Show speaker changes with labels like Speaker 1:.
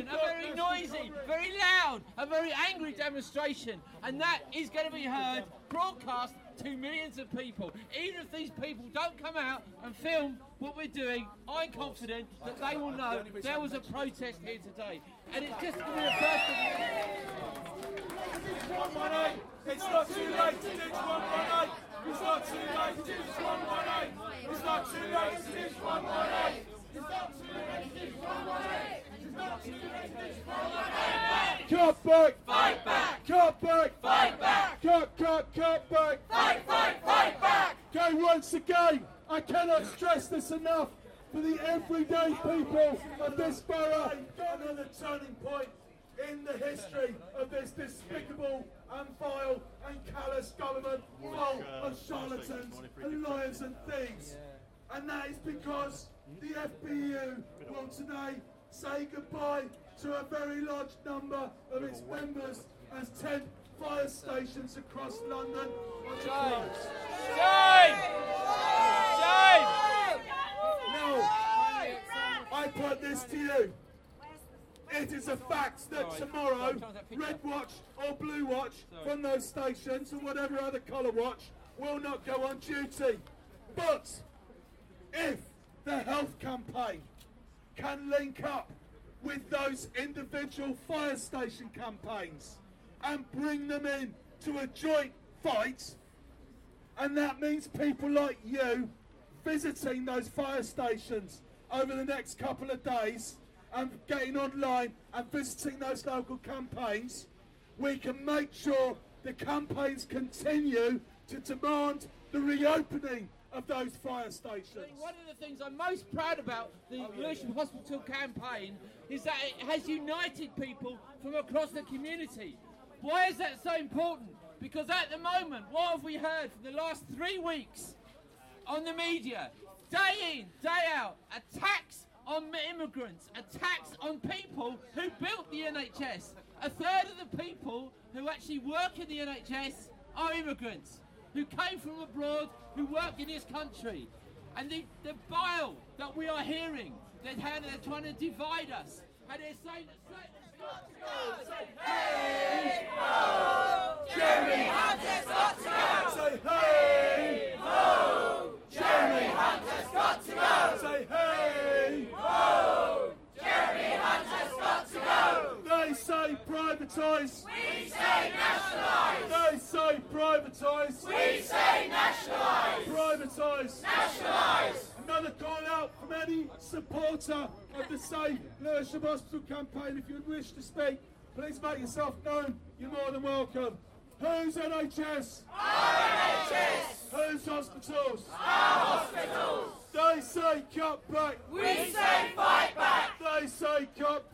Speaker 1: a very noisy, very loud, a very angry demonstration, and that is going to be heard, broadcast to millions of people. Even if these people don't come out and film what we're doing, I'm confident that they will know there was a protest here today. And it's just going to be the first of
Speaker 2: It's not too late to ditch 118. It's not too late to ditch 118. It's not too late to ditch 118. It's not too late to ditch 118. It's not too late to ditch 118. Cut back! Fight back! Cut back! Fight back! Cut back! Fight back! Okay, once again, I cannot stress this enough for the everyday people of this borough. Another turning point in the history of this despicable and vile and callous government full of charlatans and liars and thieves. And that is because the FPU will today say goodbye to a very large number of its members as 10 fire stations across London are closed.
Speaker 1: Shame! Shame!
Speaker 2: Now, I put this to you. It is a fact that tomorrow, Red Watch or Blue Watch from those stations, or whatever other colour watch, will not go on duty. But if the health campaign can link up with those individual fire station campaigns and bring them in to a joint fight, and that means people like you visiting those fire stations over the next couple of days and getting online and visiting those local campaigns, we can make sure the campaigns continue to demand the reopening of those fire stations.
Speaker 1: One of the things I'm most proud about the Lewisham Hospital campaign is that it has united people from across the community. Why is that so important? Because at the moment, what have we heard for the last 3 weeks on the media? Day in, day out, attacks on immigrants, attacks on people who built the NHS. A third of the people who actually work in the NHS are immigrants who came from abroad, who work in this country. And the bile that we are hearing, that how they're trying to divide us, and they're saying that Satan's got to go. Say, hey, ho! Jeremy Hunt has got to go!
Speaker 2: Say, hey,
Speaker 1: ho! Jeremy Hunt has got to go!
Speaker 2: Say, hey,
Speaker 1: ho! Jeremy Hunt has got to go!
Speaker 2: They say privatise.
Speaker 1: We say nationalise.
Speaker 2: They say privatise.
Speaker 1: We say nationalise.
Speaker 2: Privatise.
Speaker 1: Nationalise.
Speaker 2: Another call out from any supporter of the Save Lewisham Hospital campaign. If you wish to speak, please make yourself known. You're more than welcome. Who's NHS?
Speaker 1: Our NHS.
Speaker 2: Who's hospitals?
Speaker 1: Our hospitals.
Speaker 2: They say cut back.
Speaker 1: We say fight back.
Speaker 2: They say cut